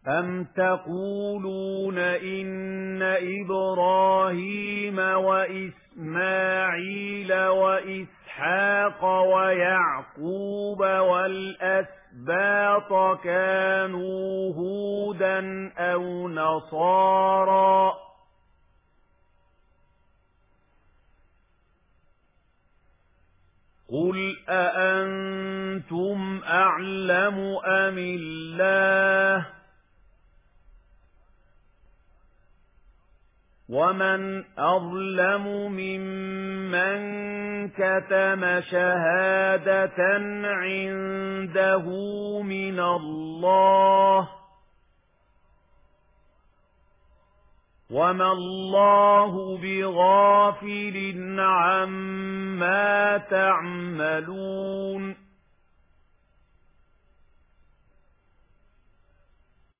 أَمْ تَقُولُونَ إِنَّ إِبْرَاهِيمَ وَإِسْمَاعِيلَ وَإِسْحَاقَ وَيَعْقُوبَ وَالْأَسْبَاطَ كَانُوا هُودًا أَوْ نَصَارَىٰ ۗ قُلْ أَأَنتُمْ أَعْلَمُ أَمِ اللَّهُ ۗ وَمَنْ أَظْلَمُ مِمَّنْ كَتَمَ شَهَادَةً عِندَهُ مِنَ اللَّهِ ۗ وَمَا اللَّهُ بِغَافِلٍ عَمَّا تَعْمَلُونَ